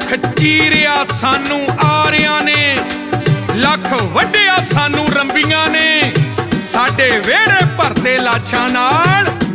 ਲੱਖ ਚੀਰਿਆ ਸਾਨੂੰ ਆਰਿਆਂ ਨੇ, ਲੱਖ ਵੱਢਿਆ ਸਾਨੂੰ ਰੰਬੀਆਂ ਨੇ, ਸਾਡੇ ਵਿਹੜੇ ਭਰਤੇ ਲਾਸ਼ਾਂ ਨਾਲ